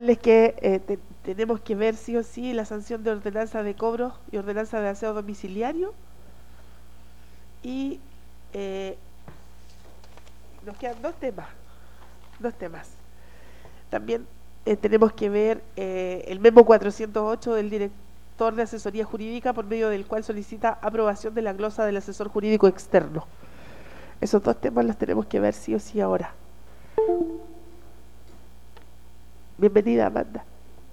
Es que tenemos que ver sí o sí la sanción de ordenanza de cobros y ordenanza de aseo domiciliario y nos quedan dos temas. También tenemos que ver el memo 408 del director de asesoría jurídica por medio del cual solicita aprobación de la glosa del asesor jurídico externo. Esos dos temas los tenemos que ver sí o sí ahora. Bienvenida, Amanda.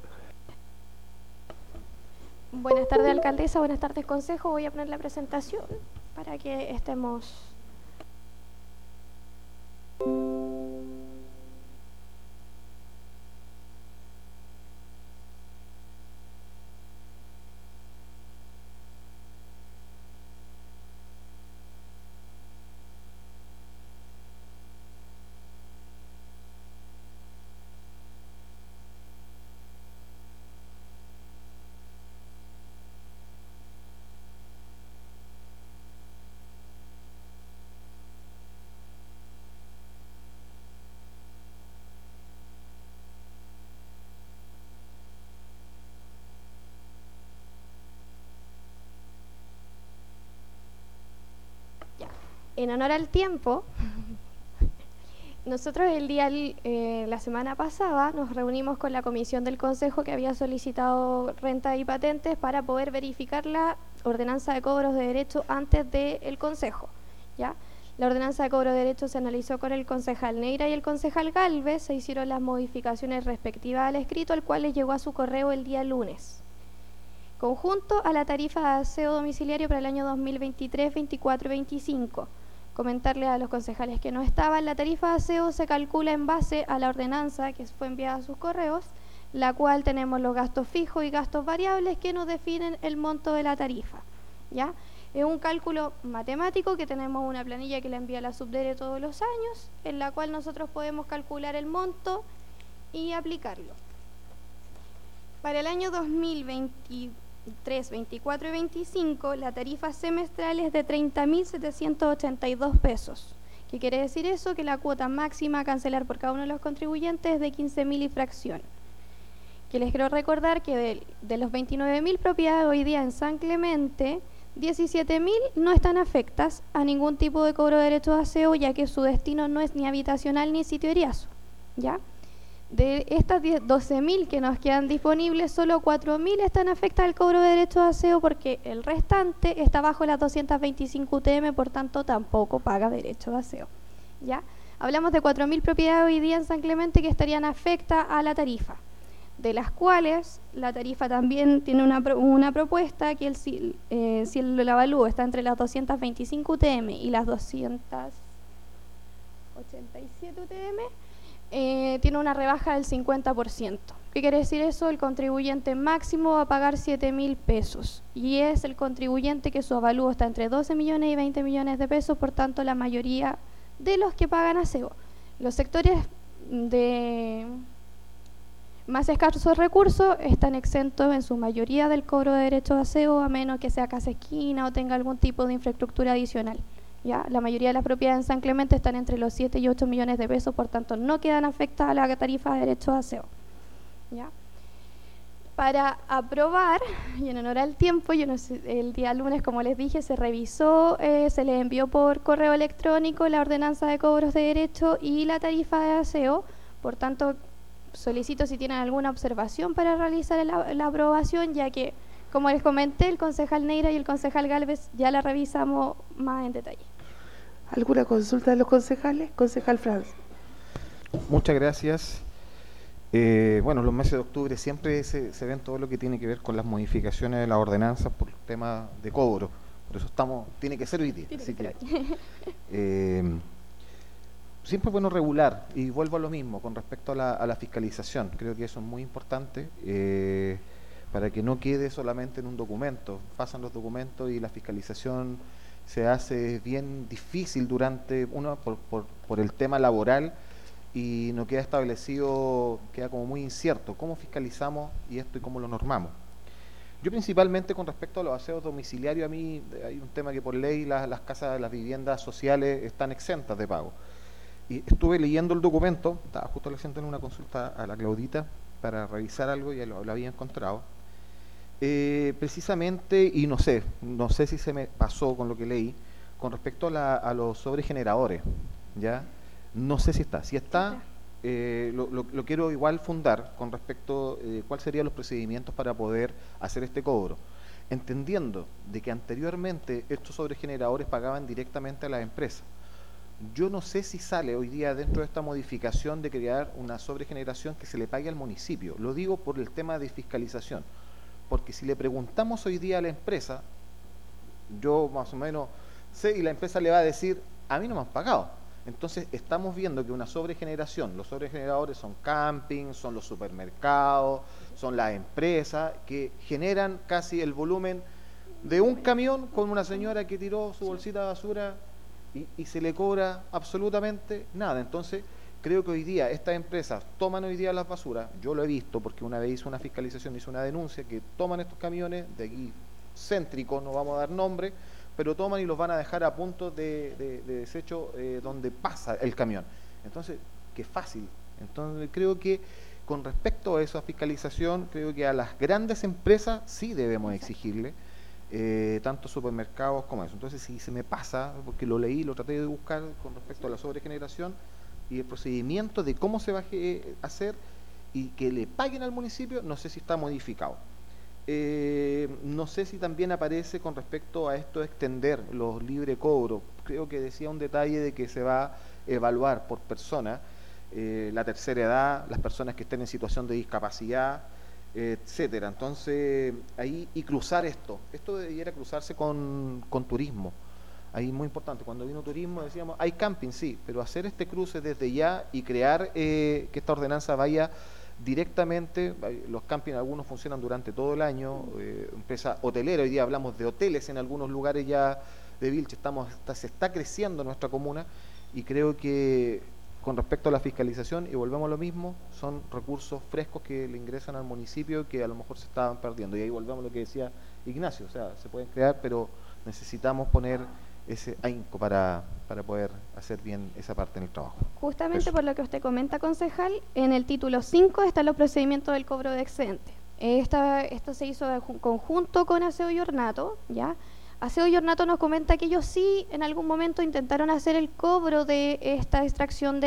Buenas tardes, alcaldesa. Buenas tardes, consejo. Voy a poner la presentación para que estemos... En honor al tiempo, nosotros la semana pasada nos reunimos con la comisión del consejo que había solicitado renta y patentes para poder verificar la ordenanza de cobros de derecho antes del consejo, ¿ya? La ordenanza de cobro de derechos se analizó con el concejal Neira y el concejal Galvez, se hicieron las modificaciones respectivas al escrito, al cual les llegó a su correo el día lunes. Conjunto a la tarifa de aseo domiciliario para el año 2023, 24 y 25. Comentarle a los concejales que no estaban, la tarifa de aseo se calcula en base a la ordenanza que fue enviada a sus correos, la cual tenemos los gastos fijos y gastos variables que nos definen el monto de la tarifa, ¿ya? Es un cálculo matemático que tenemos una planilla que la envía la Subdere todos los años, en la cual nosotros podemos calcular el monto y aplicarlo. Para el año 2023, 24 y 25, la tarifa semestral es de 30.782 pesos. ¿Qué quiere decir eso? Que la cuota máxima a cancelar por cada uno de los contribuyentes es de 15.000 y fracción. Que les quiero recordar que de los 29.000 propiedades hoy día en San Clemente, 17.000 no están afectas a ningún tipo de cobro de derecho de aseo, ya que su destino no es ni habitacional ni sitio eriazo, ¿ya? De estas 12.000 que nos quedan disponibles, solo 4.000 están afectas al cobro de derecho de aseo porque el restante está bajo las 225 UTM, por tanto tampoco paga derecho de aseo, ¿ya? Hablamos de 4.000 propiedades hoy día en San Clemente que estarían afectas a la tarifa, de las cuales la tarifa también tiene una propuesta que si el avalúo está entre las 225 UTM y las 287 UTM, tiene una rebaja del 50%. ¿Qué quiere decir eso? El contribuyente máximo va a pagar 7.000 pesos y es el contribuyente que su avalúo está entre 12 millones y 20 millones de pesos, por tanto la mayoría de los que pagan aseo. Los sectores de más escasos recursos están exentos en su mayoría del cobro de derecho de aseo, a menos que sea casa esquina o tenga algún tipo de infraestructura adicional, ¿ya? La mayoría de las propiedades en San Clemente están entre los 7 y 8 millones de pesos, por tanto no quedan afectadas a la tarifa de derecho de aseo, ¿ya? Para aprobar, y en honor al tiempo, el día lunes, como les dije, se revisó, se les envió por correo electrónico la ordenanza de cobros de derecho y la tarifa de aseo, por tanto solicito si tienen alguna observación para realizar la aprobación, ya que, como les comenté, el concejal Neira y el concejal Galvez ya la revisamos más en detalle. ¿Alguna consulta de los concejales? Concejal Franz. Muchas gracias. Bueno, los meses de octubre siempre se ven todo lo que tiene que ver con las modificaciones de las ordenanzas por temas de cobro. Por eso tiene que ser hoy día. Siempre es bueno regular, y vuelvo a lo mismo con respecto a la fiscalización. Creo que eso es muy importante para que no quede solamente en un documento. Pasan los documentos y la fiscalización se hace bien difícil por el tema laboral, y no queda establecido, queda como muy incierto cómo fiscalizamos y cómo lo normamos. Yo principalmente con respecto a los aseos domiciliarios, a mí hay un tema que por ley las casas, las viviendas sociales están exentas de pago. Y estuve leyendo el documento, estaba justo leyendo en una consulta a la Claudita, para revisar algo, ya lo había encontrado. Precisamente, y no sé si se me pasó con lo que leí, con respecto a los sobregeneradores, ¿ya? No sé si está. Si está, lo quiero igual fundar con respecto a cuáles serían los procedimientos para poder hacer este cobro. Entendiendo de que anteriormente estos sobregeneradores pagaban directamente a las empresas. Yo no sé si sale hoy día dentro de esta modificación de crear una sobregeneración que se le pague al municipio. Lo digo por el tema de fiscalización. Porque si le preguntamos hoy día a la empresa, yo más o menos sé, y la empresa le va a decir, a mí no me han pagado. Entonces estamos viendo que una sobregeneración, los sobregeneradores son camping, son los supermercados, son las empresas que generan casi el volumen de un camión con una señora que tiró su bolsita de basura y se le cobra absolutamente nada. Entonces creo que hoy día estas empresas toman hoy día las basuras, yo lo he visto porque una vez hice una fiscalización, hice una denuncia, que toman estos camiones de aquí céntricos, no vamos a dar nombre, pero toman y los van a dejar a puntos de desecho donde pasa el camión. Entonces, qué fácil. Entonces creo que con respecto a esa fiscalización, creo que a las grandes empresas sí debemos exigirle, tanto supermercados como eso. Entonces, si se me pasa, porque lo leí, lo traté de buscar con respecto a la sobregeneración y el procedimiento de cómo se va a hacer y que le paguen al municipio, no sé si está modificado. No sé si también aparece con respecto a esto de extender los libre cobro. Creo que decía un detalle de que se va a evaluar por persona la tercera edad, las personas que estén en situación de discapacidad, etcétera. Entonces, ahí, y cruzar esto debiera cruzarse con turismo. Ahí muy importante, cuando vino turismo decíamos, hay camping, sí, pero hacer este cruce desde ya y crear que esta ordenanza vaya directamente, los campings algunos funcionan durante todo el año, empresa hotelera, hoy día hablamos de hoteles en algunos lugares ya de Vilche, se está creciendo nuestra comuna y creo que con respecto a la fiscalización, y volvemos a lo mismo, son recursos frescos que le ingresan al municipio que a lo mejor se estaban perdiendo, y ahí volvemos a lo que decía Ignacio, o sea, se pueden crear, pero necesitamos poner ese ahínco para poder hacer bien esa parte en el trabajo. Justamente Eso. por lo que usted comenta, concejal, en el título 5 están los procedimientos del cobro de excedente. Esto se hizo en conjunto con Aseo y Ornato, ¿ya? Aseo y Ornato nos comenta que ellos sí en algún momento intentaron hacer el cobro de esta extracción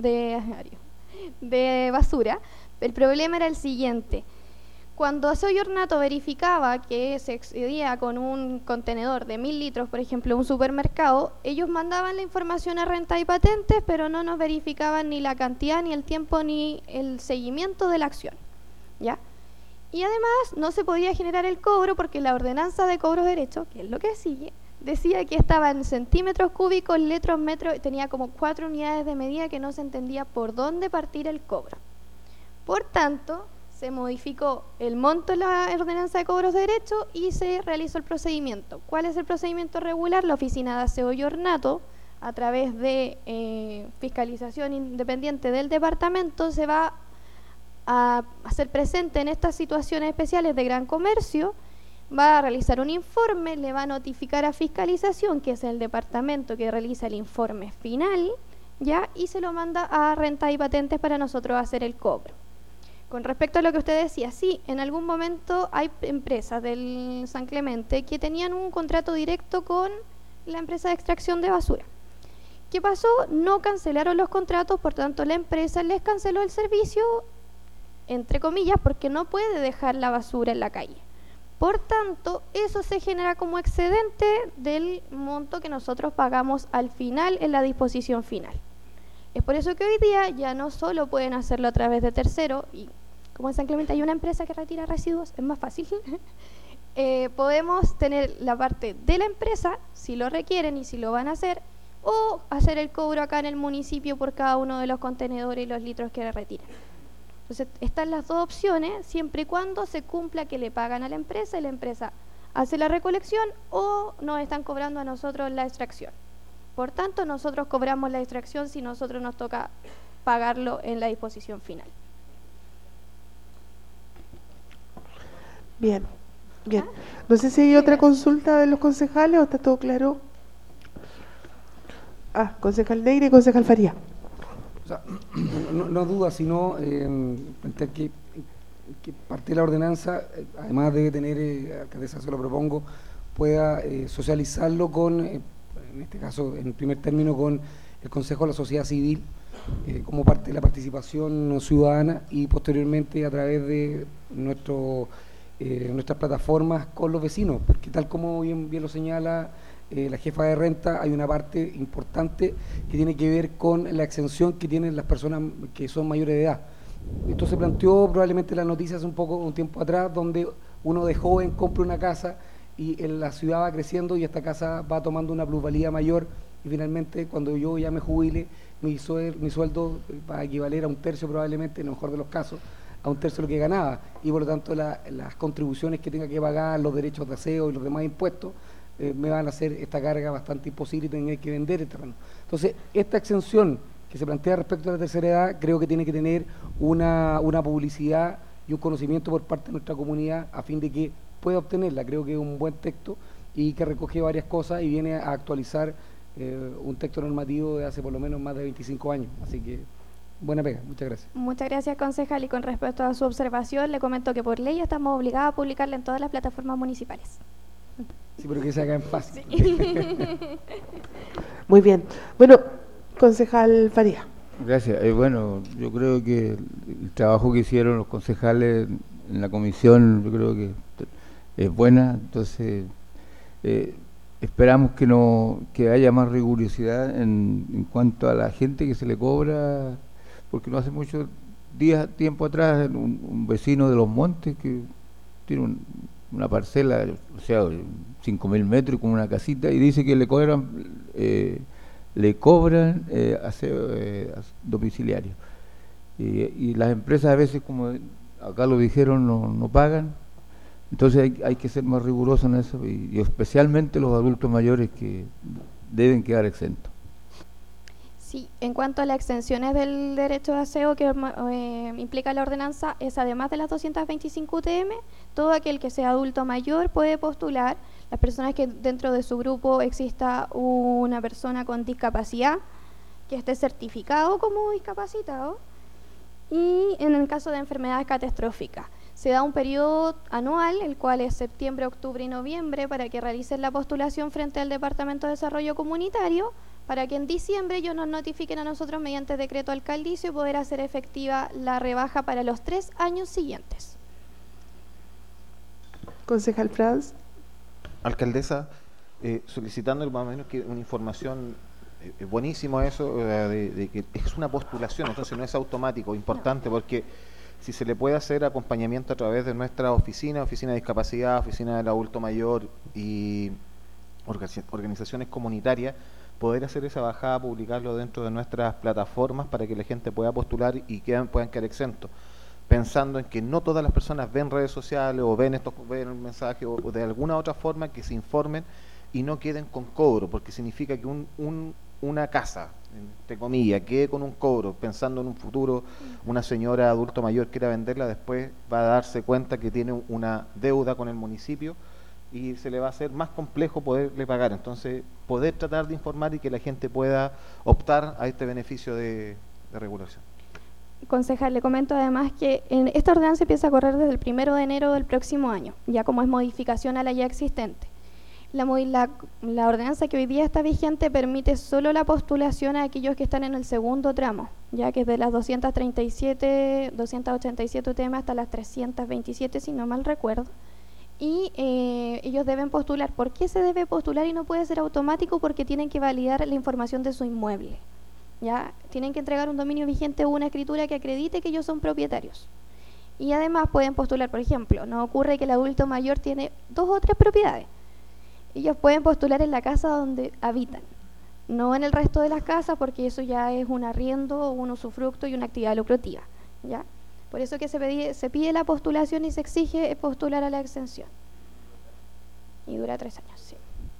de basura. El problema era el siguiente. Cuando Aseo y Ornato verificaba que se excedía con un contenedor de 1000 litros, por ejemplo, un supermercado, ellos mandaban la información a Renta y Patentes, pero no nos verificaban ni la cantidad, ni el tiempo, ni el seguimiento de la acción, ¿ya? Y además no se podía generar el cobro porque la ordenanza de cobros de derechos, que es lo que sigue, decía que estaba en centímetros cúbicos, litros, metros, tenía como 4 unidades de medida que no se entendía por dónde partir el cobro. Por tanto, se modificó el monto en la ordenanza de cobros de derechos y se realizó el procedimiento. ¿Cuál es el procedimiento regular? La oficina de Aseo y Ornato, a través de fiscalización independiente del departamento, se va a hacer presente en estas situaciones especiales de gran comercio, va a realizar un informe, le va a notificar a fiscalización, que es el departamento que realiza el informe final, ¿ya? Y se lo manda a Renta y Patentes para nosotros hacer el cobro. Con respecto a lo que usted decía, sí, en algún momento hay empresas del San Clemente que tenían un contrato directo con la empresa de extracción de basura. ¿Qué pasó? No cancelaron los contratos, por tanto la empresa les canceló el servicio, entre comillas, porque no puede dejar la basura en la calle. Por tanto, eso se genera como excedente del monto que nosotros pagamos al final en la disposición final. Es por eso que hoy día ya no solo pueden hacerlo a través de tercero, y como en San Clemente hay una empresa que retira residuos, es más fácil, podemos tener la parte de la empresa, si lo requieren y si lo van a hacer, o hacer el cobro acá en el municipio por cada uno de los contenedores y los litros que retiran. Entonces, están las dos opciones, siempre y cuando se cumpla que le pagan a la empresa y la empresa hace la recolección o nos están cobrando a nosotros la extracción. Por tanto, nosotros cobramos la extracción si nosotros nos toca pagarlo en la disposición final. Bien, bien. No sé si hay otra consulta de los concejales o está todo claro. Concejal Neira y concejal Faría. O sea, no duda, sino que que parte de la ordenanza, además de tener, alcaldesa, se lo propongo, pueda socializarlo con, en este caso, en primer término, con el Consejo de la Sociedad Civil, como parte de la participación ciudadana, y posteriormente a través de nuestras plataformas con los vecinos, porque tal como bien lo señala la jefa de renta, hay una parte importante que tiene que ver con la exención que tienen las personas que son mayores de edad. Esto se planteó probablemente en las noticias un tiempo atrás, donde uno de joven compra una casa y en la ciudad va creciendo y esta casa va tomando una plusvalía mayor, y finalmente cuando yo ya me jubile, mi sueldo va a equivaler a un tercio, probablemente, en el mejor de los casos, a un tercio de lo que ganaba, y por lo tanto las contribuciones que tenga que pagar, los derechos de aseo y los demás impuestos, me van a hacer esta carga bastante imposible y tener que vender el terreno. Entonces, esta exención que se plantea respecto a la tercera edad, creo que tiene que tener una publicidad y un conocimiento por parte de nuestra comunidad a fin de que pueda obtenerla. Creo que es un buen texto y que recoge varias cosas y viene a actualizar un texto normativo de hace por lo menos más de 25 años. Así que, buena pega. Muchas gracias. Muchas gracias, concejal. Y con respecto a su observación, le comento que por ley estamos obligados a publicarla en todas las plataformas municipales. Sí, pero que se haga en fácil. Sí. Muy bien. Bueno, concejal Faría. Gracias. Bueno, yo creo que el trabajo que hicieron los concejales en la comisión, yo creo que es buena. Entonces, esperamos que haya más rigurosidad en cuanto a la gente que se le cobra, porque no hace muchos tiempo atrás, un vecino de Los Montes que tiene una parcela, o sea, 5.000 metros con una casita, y dice que le cobran aseo domiciliario, y las empresas a veces, como acá lo dijeron, no pagan. Entonces hay que ser más rigurosos en eso, y especialmente los adultos mayores, que deben quedar exentos. Sí, en cuanto a las exenciones del derecho de aseo que implica la ordenanza, es además de las 225 UTM, todo aquel que sea adulto mayor puede postular. Las personas que dentro de su grupo exista una persona con discapacidad, que esté certificado como discapacitado, y en el caso de enfermedades catastróficas. Se da un periodo anual, el cual es septiembre, octubre y noviembre, para que realicen la postulación frente al Departamento de Desarrollo Comunitario, para que en diciembre ellos nos notifiquen a nosotros mediante decreto alcaldicio y poder hacer efectiva la rebaja para los 3 años siguientes. Concejal Franz. Alcaldesa, solicitando más o menos que una información, buenísimo eso, de que es una postulación, entonces no es automático, importante, porque si se le puede hacer acompañamiento a través de nuestra oficina de discapacidad, oficina del adulto mayor y organizaciones comunitarias, poder hacer esa bajada, publicarlo dentro de nuestras plataformas para que la gente pueda postular y puedan quedar exentos, pensando en que no todas las personas ven redes sociales o ven el mensaje o de alguna otra forma, que se informen y no queden con cobro, porque significa que una casa, entre comillas, quede con un cobro, pensando en un futuro, una señora adulto mayor quiera venderla, después va a darse cuenta que tiene una deuda con el municipio y se le va a hacer más complejo poderle pagar. Entonces, poder tratar de informar y que la gente pueda optar a este beneficio de regulación. Concejal, le comento además que esta ordenanza empieza a correr desde el 1 de enero del próximo año, ya como es modificación a la ya existente. La ordenanza que hoy día está vigente permite solo la postulación a aquellos que están en el segundo tramo, ya que es de las 287 UTM hasta las 327, si no mal recuerdo. Y ellos deben postular. ¿Por qué se debe postular y no puede ser automático? Porque tienen que validar la información de su inmueble. ¿Ya? Tienen que entregar un dominio vigente o una escritura que acredite que ellos son propietarios. Y además pueden postular, por ejemplo, no ocurre que el adulto mayor tiene 2 o 3 propiedades. Ellos pueden postular en la casa donde habitan, no en el resto de las casas, porque eso ya es un arriendo, un usufructo y una actividad lucrativa, ¿ya? Por eso que se pide la postulación y se exige postular a la exención. Y dura 3 años, sí.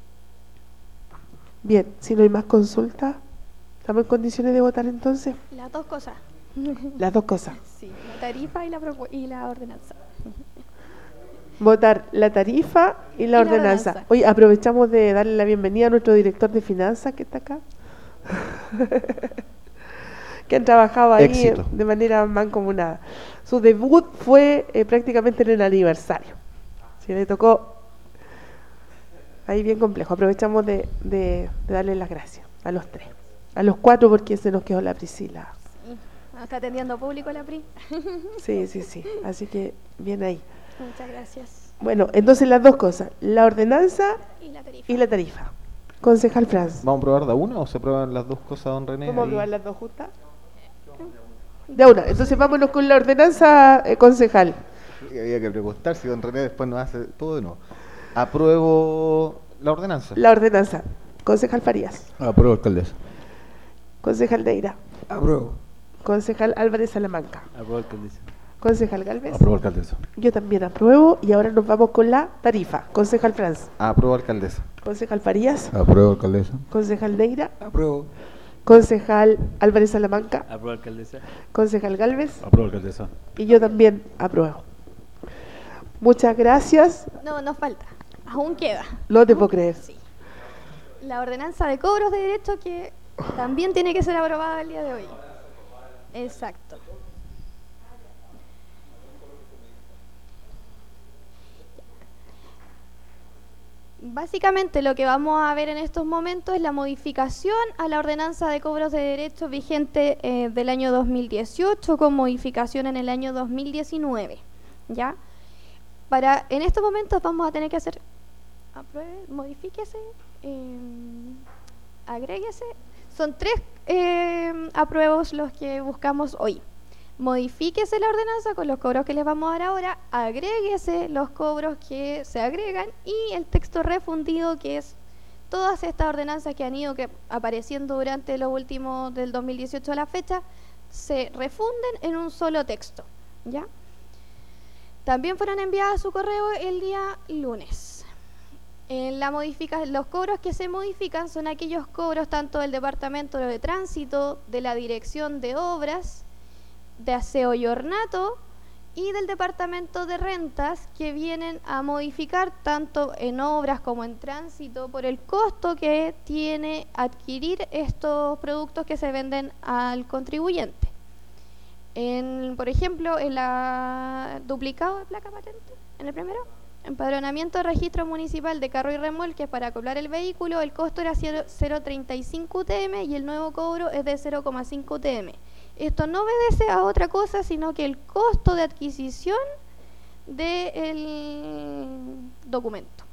Bien, si no hay más consultas, ¿estamos en condiciones de votar entonces? Las 2 cosas. Las 2 cosas. Sí, la tarifa y la ordenanza. Votar la tarifa y la ordenanza. Hoy aprovechamos de darle la bienvenida a nuestro director de finanzas que está acá. que han trabajado ahí Éxito. de manera mancomunada. Su debut fue prácticamente en el aniversario. Sí, le tocó ahí bien complejo. Aprovechamos de darle las gracias a los 3. A los 4 porque se nos quedó la Priscila. Sí, nos está atendiendo público la PRI. Sí. Así que bien ahí. Muchas gracias. Bueno, entonces las dos cosas, la ordenanza Y la tarifa. y la tarifa. Concejal Franz. ¿Vamos a probar de una o se prueban las dos cosas, don René? ¿Vamos a ahí? probar las dos juntas? De una. Entonces vámonos con la ordenanza, concejal. Había que preguntar si don René después nos hace todo de nuevo. Apruebo la ordenanza. La ordenanza. Concejal Farías. Apruebo, alcaldesa. Concejal Neira. Apruebo. Concejal Álvarez Salamanca. Apruebo, alcaldesa. Concejal Galvez. Apruebo, alcaldesa. Yo también apruebo. Y ahora nos vamos con la tarifa. Concejal Franz. Apruebo, alcaldesa. Concejal Farías. Apruebo, alcaldesa. Concejal Neira. Apruebo. Concejal Álvarez Salamanca. Apruebo, alcaldesa. Concejal Galvez. Apruebo, alcaldesa. Y yo también apruebo. Muchas gracias. No, nos falta. Aún queda. No te puedo creer. Sí. La ordenanza de cobros de derechos que también tiene que ser aprobada el día de hoy. Exacto. Básicamente lo que vamos a ver en estos momentos es la modificación a la ordenanza de cobros de derechos vigente del año 2018 con modificación en el año 2019. ¿Ya? En estos momentos vamos a tener que hacer modifíquese, agréguese. Son 3 apruebos los que buscamos hoy. Modifíquese la ordenanza con los cobros que les vamos a dar ahora, agréguese los cobros que se agregan y el texto refundido, que es todas estas ordenanzas que han ido apareciendo durante los últimos del 2018 a la fecha, se refunden en un solo texto. ¿Ya? También fueron enviadas a su correo el día lunes. Los cobros que se modifican son aquellos cobros tanto del Departamento de Tránsito, de la Dirección de Obras, de Aseo y Ornato y del Departamento de Rentas, que vienen a modificar tanto en obras como en tránsito por el costo que tiene adquirir estos productos que se venden al contribuyente. Por ejemplo, en la duplicado de placa patente, en el primero, empadronamiento de registro municipal de carro y remolque para acoplar el vehículo, el costo era 0,35 UTM y el nuevo cobro es de 0,5 UTM. Esto no obedece a otra cosa, sino que el costo de adquisición del documento.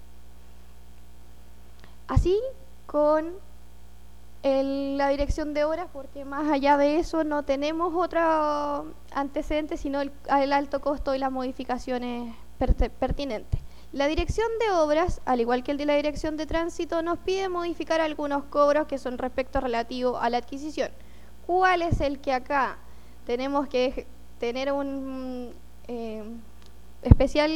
Así con la dirección de obras, porque más allá de eso no tenemos otro antecedente, sino el alto costo y las modificaciones pertinentes. La dirección de obras, al igual que el de la dirección de tránsito, nos pide modificar algunos cobros que son relativos a la adquisición. ¿Cuál es el que acá tenemos que tener un especial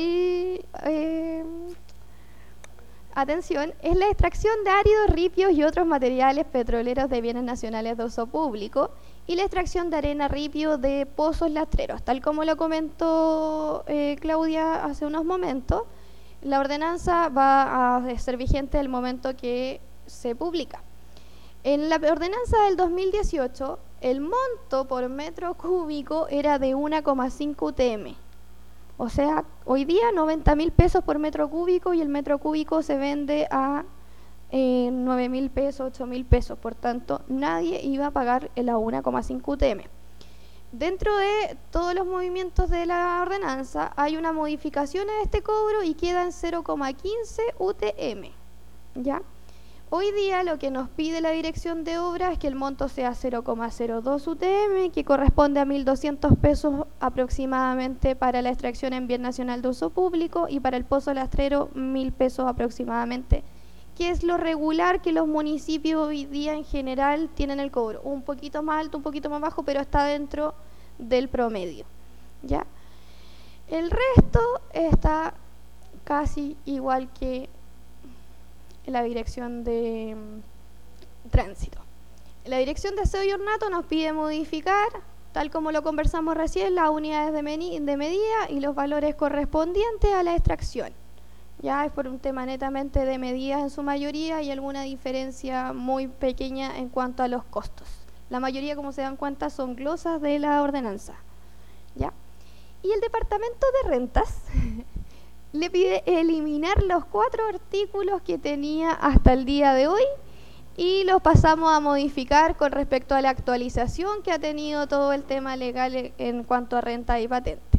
atención? Es la extracción de áridos, ripios y otros materiales petroleros de bienes nacionales de uso público y la extracción de arena, ripio de pozos lastreros. Tal como lo comentó Claudia hace unos momentos, la ordenanza va a ser vigente el momento que se publica. En la ordenanza del 2018, el monto por metro cúbico era de 1,5 UTM. O sea, hoy día 90.000 pesos por metro cúbico y el metro cúbico se vende a 9.000 pesos, 8.000 pesos. Por tanto, nadie iba a pagar el a 1,5 UTM. Dentro de todos los movimientos de la ordenanza hay una modificación a este cobro y queda en 0,15 UTM. ¿Ya? Hoy día lo que nos pide la dirección de obras es que el monto sea 0,02 UTM, que corresponde a 1.200 pesos aproximadamente para la extracción en bien nacional de uso público y para el pozo lastrero 1.000 pesos aproximadamente, que es lo regular que los municipios hoy día en general tienen el cobro. Un poquito más alto, un poquito más bajo, pero está dentro del promedio. ¿Ya? El resto está casi igual que la dirección de tránsito. La dirección de aseo y ornato nos pide modificar, tal como lo conversamos recién, las unidades de medida y los valores correspondientes a la extracción. Ya es por un tema netamente de medidas en su mayoría y alguna diferencia muy pequeña en cuanto a los costos. La mayoría, como se dan cuenta, son glosas de la ordenanza, ¿ya? Y el Departamento de Rentas le pide eliminar los 4 artículos que tenía hasta el día de hoy y los pasamos a modificar con respecto a la actualización que ha tenido todo el tema legal en cuanto a renta y patente.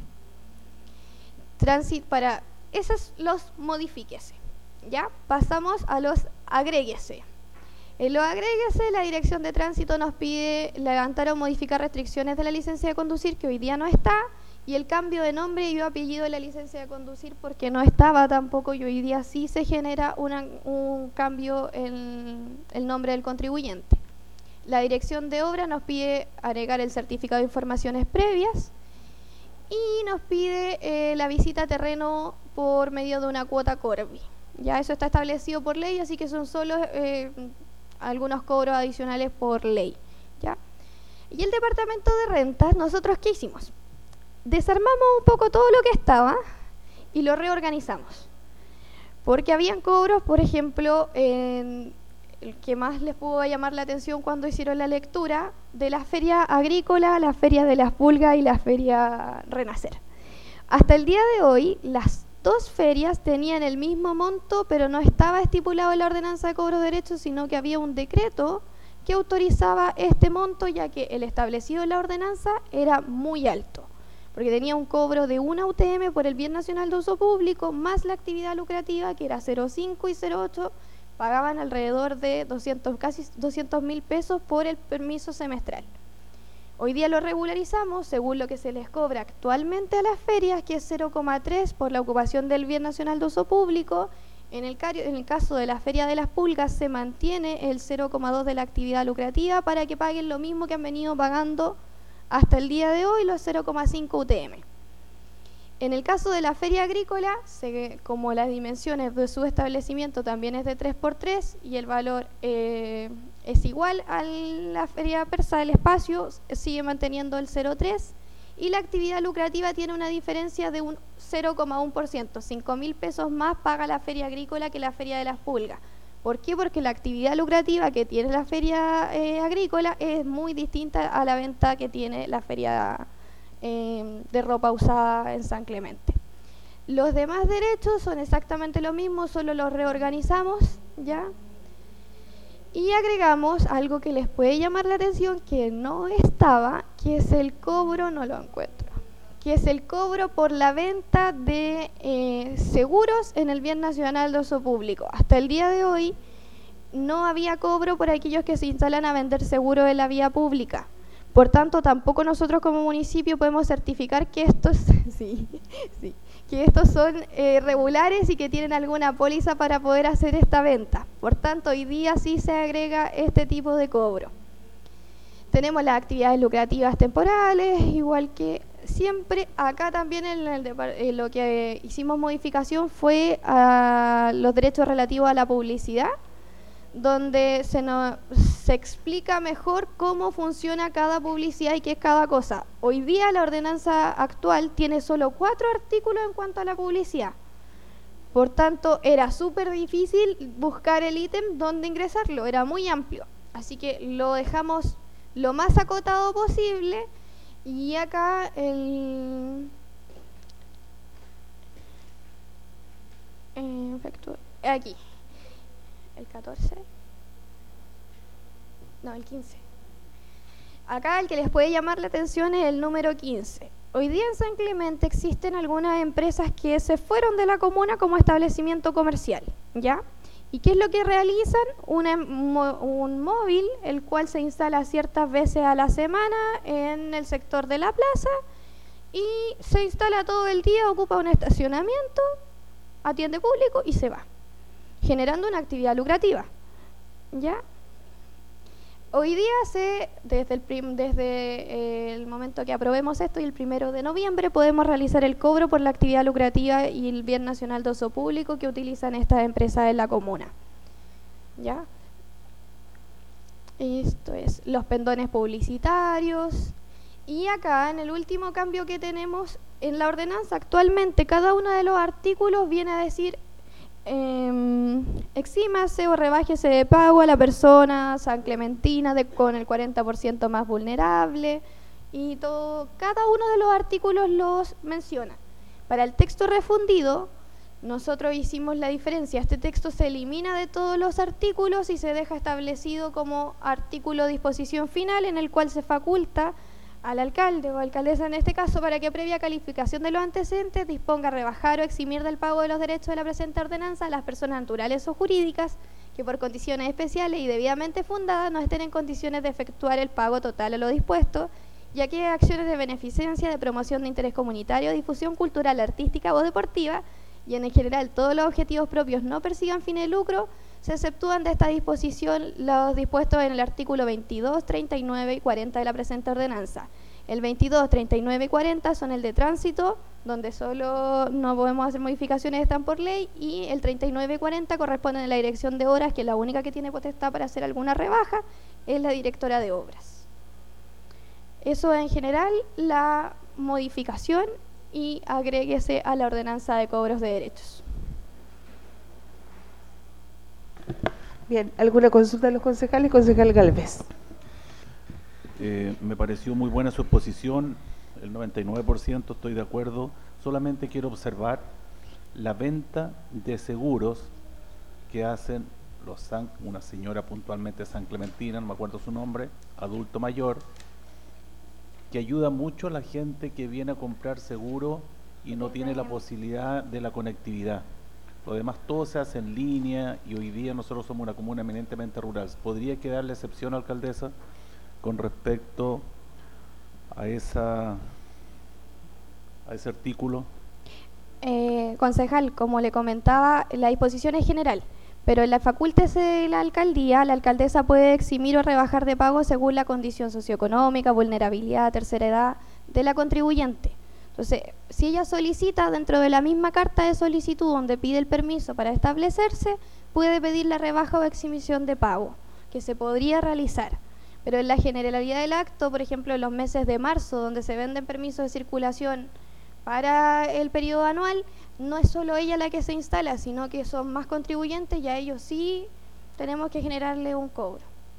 Para esos los modifíquese. Ya pasamos a los agréguese. En los agréguese, la Dirección de Tránsito nos pide levantar o modificar restricciones de la licencia de conducir, que hoy día no está, y el cambio de nombre y apellido de la licencia de conducir, porque no estaba tampoco, y hoy día sí se genera un cambio en el nombre del contribuyente. La Dirección de Obra nos pide agregar el certificado de informaciones previas y nos pide la visita a terreno por medio de una cuota Corby. Ya eso está establecido por ley, así que son solo algunos cobros adicionales por ley, ¿ya? Y el Departamento de Rentas, ¿nosotros qué hicimos? Desarmamos un poco todo lo que estaba y lo reorganizamos. Porque habían cobros, por ejemplo, el que más les pudo llamar la atención cuando hicieron la lectura, de la feria agrícola, la feria de las pulgas y la feria Renacer. Hasta el día de hoy, las 2 ferias tenían el mismo monto, pero no estaba estipulado en la ordenanza de cobro de derechos, sino que había un decreto que autorizaba este monto, ya que el establecido en la ordenanza era muy alto, porque tenía un cobro de 1 UTM por el bien nacional de uso público, más la actividad lucrativa, que era 0,5 y 0,8, pagaban alrededor de casi 200.000 pesos por el permiso semestral. Hoy día lo regularizamos según lo que se les cobra actualmente a las ferias, que es 0,3 por la ocupación del bien nacional de uso público. En el caso de la feria de las pulgas se mantiene el 0,2 de la actividad lucrativa para que paguen lo mismo que han venido pagando hasta el día de hoy, los 0,5 UTM. En el caso de la feria agrícola, como las dimensiones de su establecimiento también es de 3x3 y el valor es igual a la feria persa del espacio, sigue manteniendo el 0,3 y la actividad lucrativa tiene una diferencia de un 0,1%, 5.000 pesos más paga la feria agrícola que la feria de las pulgas. ¿Por qué? Porque la actividad lucrativa que tiene la feria agrícola es muy distinta a la venta que tiene la feria de ropa usada en San Clemente. Los demás derechos son exactamente lo mismo, solo los reorganizamos, ¿ya? Y agregamos algo que les puede llamar la atención, que no estaba, que es el cobro, no lo encuentro, que es el cobro por la venta de seguros en el bien nacional de uso público. Hasta el día de hoy no había cobro por aquellos que se instalan a vender seguros en la vía pública. Por tanto, tampoco nosotros como municipio podemos certificar que estos, que estos son regulares y que tienen alguna póliza para poder hacer esta venta. Por tanto, hoy día sí se agrega este tipo de cobro. Tenemos las actividades lucrativas temporales, igual que siempre. Acá también en lo que hicimos modificación fue a los derechos relativos a la publicidad, donde se explica mejor cómo funciona cada publicidad y qué es cada cosa. Hoy día la ordenanza actual tiene solo 4 artículos en cuanto a la publicidad. Por tanto, era súper difícil buscar el ítem donde ingresarlo, era muy amplio. Así que lo dejamos lo más acotado posible y acá aquí. El 14. No, el 15. Acá el que les puede llamar la atención es el número 15. Hoy día en San Clemente existen algunas empresas que se fueron de la comuna como establecimiento comercial, ¿ya? ¿Y qué es lo que realizan? Un móvil, el cual se instala ciertas veces a la semana en el sector de la plaza y se instala todo el día, ocupa un estacionamiento, atiende público y se va, generando una actividad lucrativa, ¿ya? Hoy día, desde el momento que aprobemos esto y el 1 de noviembre, podemos realizar el cobro por la actividad lucrativa y el bien nacional de uso público que utilizan estas empresas en la comuna, ¿ya? Esto es los pendones publicitarios. Y acá, en el último cambio que tenemos en la ordenanza, actualmente cada uno de los artículos viene a decir exímase o rebájese de pago a la persona San Clementina con el 40% más vulnerable, y todo, cada uno de los artículos los menciona. Para el texto refundido, nosotros hicimos la diferencia. Este texto se elimina de todos los artículos y se deja establecido como artículo disposición final, en el cual se faculta al alcalde o alcaldesa en este caso para que, previa calificación de los antecedentes, disponga rebajar o eximir del pago de los derechos de la presente ordenanza a las personas naturales o jurídicas que por condiciones especiales y debidamente fundadas no estén en condiciones de efectuar el pago total a lo dispuesto, y aquellas acciones de beneficencia, de promoción de interés comunitario, difusión cultural, artística o deportiva, y en general todos los objetivos propios no persigan fines de lucro, se exceptúan de esta disposición los dispuestos en el artículo 22, 39 y 40 de la presente ordenanza. El 22, 39 y 40 son el de tránsito, donde solo no podemos hacer modificaciones, están por ley, y el 39 y 40 corresponden a la dirección de obras, que la única que tiene potestad para hacer alguna rebaja es la directora de obras. Eso en general, la modificación, y agréguese a la ordenanza de cobros de derechos. Bien, ¿alguna consulta de los concejales? Concejal Gálvez. Me pareció muy buena su exposición, el 99% estoy de acuerdo. Solamente quiero observar la venta de seguros que hacen una señora puntualmente de San Clementina, no me acuerdo su nombre, adulto mayor, que ayuda mucho a la gente que viene a comprar seguro y no tiene la posibilidad de la conectividad. Lo demás todo se hace en línea, y hoy día nosotros somos una comuna eminentemente rural. ¿Podría quedarle excepción, alcaldesa, con respecto a ese artículo? Concejal, como le comentaba, la disposición es general, pero en la facultad de la alcaldía, la alcaldesa puede eximir o rebajar de pago según la condición socioeconómica, vulnerabilidad, tercera edad de la contribuyente. Entonces, si ella solicita dentro de la misma carta de solicitud donde pide el permiso para establecerse, puede pedir la rebaja o exhibición de pago, que se podría realizar. Pero en la generalidad del acto, por ejemplo, en los meses de marzo, donde se venden permisos de circulación para el periodo anual, no es solo ella la que se instala, sino que son más contribuyentes, y a ellos sí tenemos que generarle un cobro.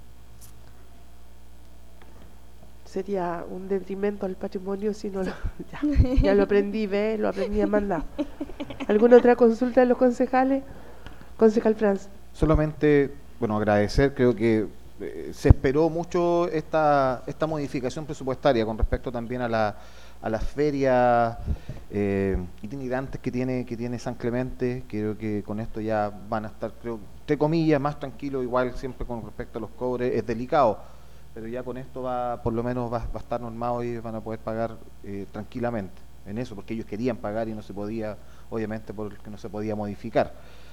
Sería un detrimento al patrimonio si no lo... Ya lo aprendí, lo aprendí a mandar. ¿Alguna otra consulta de los concejales? Concejal Franz. Solamente, bueno, agradecer, creo que se esperó mucho esta modificación presupuestaria con respecto también a las ferias itinerantes que tiene San Clemente. Creo que con esto ya van a estar, creo, entre comillas, más tranquilos. Igual siempre con respecto a los cobres es delicado, pero ya con esto por lo menos va a estar normado y van a poder pagar tranquilamente en eso, porque ellos querían pagar y no se podía, obviamente porque no se podía modificar.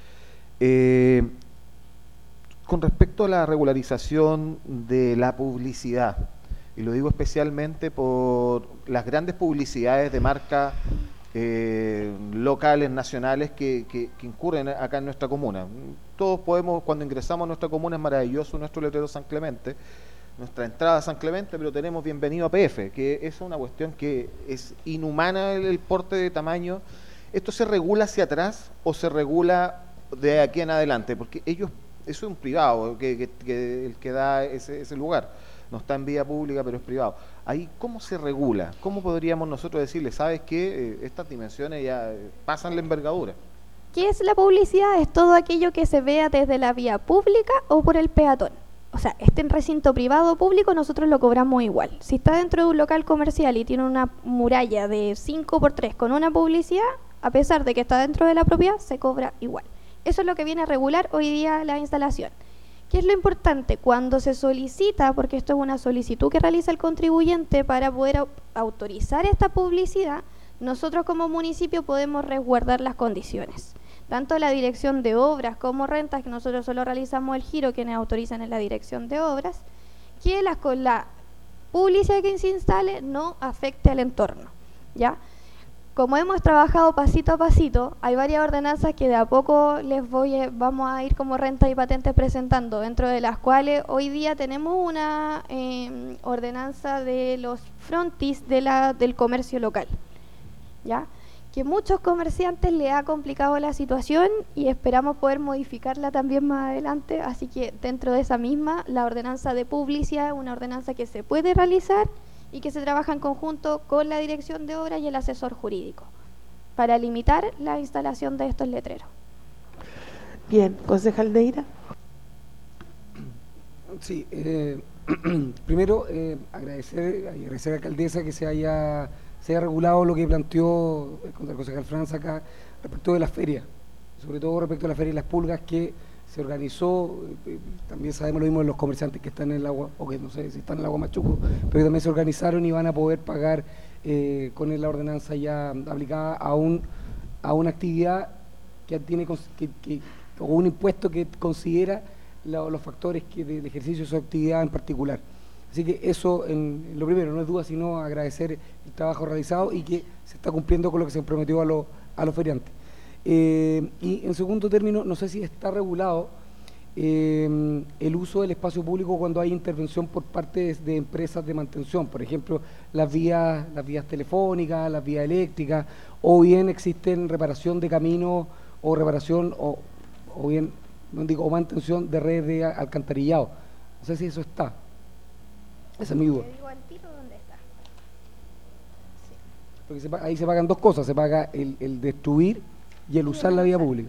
Con respecto a la regularización de la publicidad, y lo digo especialmente por las grandes publicidades de marca locales, nacionales, que incurren acá en nuestra comuna. Todos podemos, cuando ingresamos a nuestra comuna, es maravilloso nuestro letrero San Clemente, nuestra entrada a San Clemente, pero tenemos bienvenido a PF, que es una cuestión que es inhumana el porte de tamaño. ¿Esto se regula hacia atrás o se regula de aquí en adelante? Porque ellos, eso es un privado, que el que da ese lugar, no está en vía pública, pero es privado. Ahí, ¿cómo se regula? ¿Cómo podríamos nosotros decirle, sabes qué, estas dimensiones ya pasan la envergadura? ¿Qué es la publicidad? Es todo aquello que se vea desde la vía pública o por el peatón. O sea, esté en recinto privado o público, nosotros lo cobramos igual. Si está dentro de un local comercial y tiene una muralla de 5x3 con una publicidad, a pesar de que está dentro de la propiedad, se cobra igual. Eso es lo que viene a regular hoy día la instalación. ¿Qué es lo importante? Cuando se solicita, porque esto es una solicitud que realiza el contribuyente para poder autorizar esta publicidad, nosotros como municipio podemos resguardar las condiciones. Tanto la dirección de obras como rentas, que nosotros solo realizamos el giro, quienes autorizan en la dirección de obras, que con la publicidad que se instale no afecte al entorno, ¿ya? Como hemos trabajado pasito a pasito, hay varias ordenanzas que de a poco vamos a ir como rentas y patentes presentando, dentro de las cuales hoy día tenemos una ordenanza de los frontis del comercio local, ¿ya? que muchos comerciantes le ha complicado la situación y esperamos poder modificarla también más adelante, así que dentro de esa misma, la ordenanza de publicidad es una ordenanza que se puede realizar y que se trabaja en conjunto con la dirección de obra y el asesor jurídico para limitar la instalación de estos letreros. Bien, concejal Neira. Sí, primero agradecer a la alcaldesa que se haya regulado lo que planteó contra el concejal Franz acá respecto de las ferias, sobre todo respecto a la feria de las pulgas que se organizó. También sabemos lo mismo de los comerciantes que están en el agua, o que no sé si están en el agua Machuco, pero que también se organizaron y van a poder pagar con la ordenanza ya aplicada a una actividad que tiene o un impuesto que considera los factores del ejercicio de su actividad en particular. Así que eso, lo primero, no es duda, sino agradecer el trabajo realizado y que se está cumpliendo con lo que se prometió a los feriantes. Y en segundo término, no sé si está regulado el uso del espacio público cuando hay intervención por parte de empresas de mantención, por ejemplo, las vías telefónicas, las vías eléctricas, o bien existen reparación de caminos o reparación o bien, no digo, o mantención de redes de alcantarillado. No sé si eso está. Esa es mi duda. ¿Te digo al tiro dónde está? Sí. Porque ahí se pagan dos cosas, se paga el destruir y el usar la vía pública.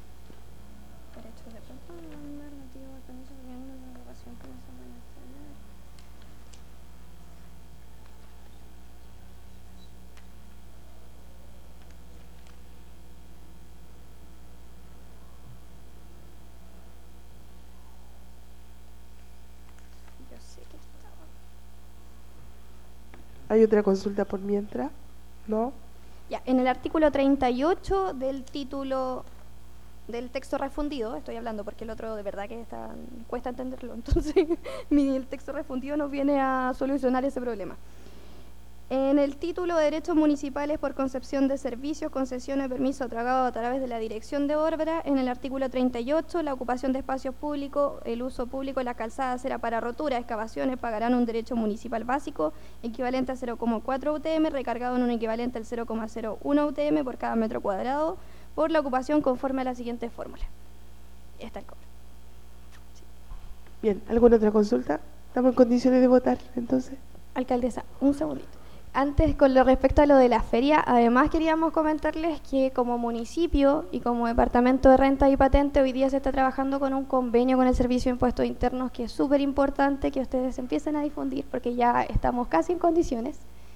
¿Hay otra consulta por mientras? ¿No? Ya, en el artículo 38 del título del texto refundido, estoy hablando porque el otro de verdad que cuesta entenderlo, entonces el texto refundido nos viene a solucionar ese problema. En el título de Derechos Municipales por Concepción de Servicios, Concesiones, Permiso otorgado a través de la Dirección de Obra, en el artículo 38, la ocupación de espacios públicos, el uso público de las calzadas, acera para rotura, excavaciones, pagarán un derecho municipal básico equivalente a 0,4 UTM, recargado en un equivalente al 0,01 UTM por cada metro cuadrado, por la ocupación conforme a la siguiente fórmula. Está el cobro. Sí. Bien, ¿alguna otra consulta? ¿Estamos en condiciones de votar, entonces? Alcaldesa, un segundito. Antes, con lo respecto a lo de la feria, además queríamos comentarles que como municipio y como Departamento de Renta y Patente, hoy día se está trabajando con un convenio con el Servicio de Impuestos Internos que es súper importante que ustedes empiecen a difundir porque ya estamos casi en condiciones.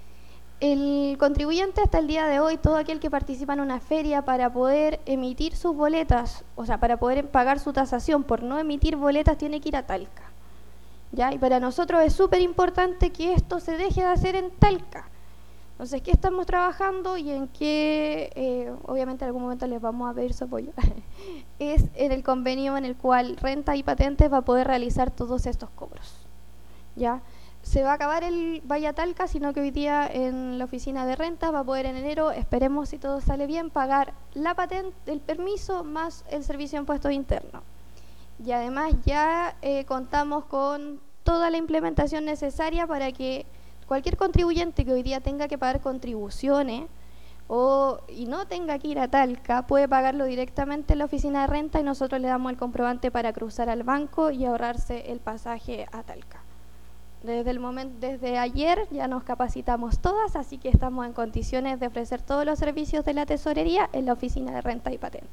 El contribuyente hasta el día de hoy, todo aquel que participa en una feria para poder emitir sus boletas, o sea, para poder pagar su tasación por no emitir boletas, tiene que ir a Talca. ¿Ya? Y para nosotros es súper importante que esto se deje de hacer en Talca. Entonces, ¿qué estamos trabajando y en qué, obviamente en algún momento les vamos a pedir su apoyo? Es en el convenio en el cual Renta y Patentes va a poder realizar todos estos cobros. ¿Ya? Se va a acabar el Vaya Talca, sino que hoy día en la oficina de renta va a poder en enero, esperemos si todo sale bien, pagar la patente, el permiso más el servicio de impuestos internos. Y además ya contamos con toda la implementación necesaria para que cualquier contribuyente que hoy día tenga que pagar contribuciones y no tenga que ir a Talca, puede pagarlo directamente en la oficina de renta y nosotros le damos el comprobante para cruzar al banco y ahorrarse el pasaje a Talca. Desde ayer ya nos capacitamos todas, así que estamos en condiciones de ofrecer todos los servicios de la tesorería en la oficina de renta y patente.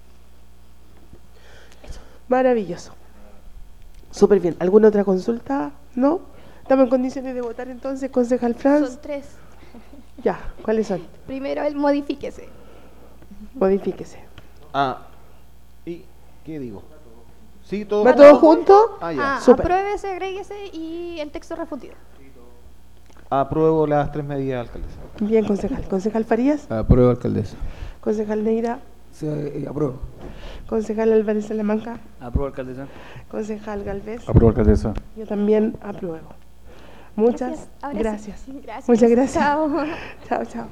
Maravilloso. Súper bien. ¿Alguna otra consulta? ¿No? ¿Estamos en condiciones de votar entonces, concejal Franz? Son 3. Ya, ¿cuáles son? Primero el modifíquese. Modifíquese. ¿Y qué digo? ¿Sí, todo? ¿Va todo junto? Ya. Súper. Apruébese, agréguese y el texto refundido. Apruebo las 3 medidas, alcaldesa. Bien, concejal. Concejal Farías. Apruebo, alcaldesa. Concejal Neira. Apruebo. Concejal Álvarez Salamanca. Apruebo, alcaldesa. Concejal Galvez. Apruebo, alcaldesa. Yo también apruebo. Muchas gracias. Sí. Gracias. Muchas gracias. Chao. Chao, chao.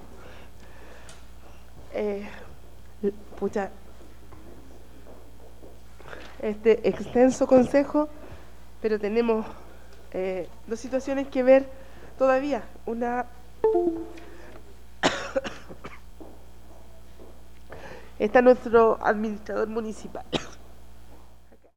Pucha, este extenso consejo, pero tenemos 2 situaciones que ver todavía. Una Está nuestro administrador municipal.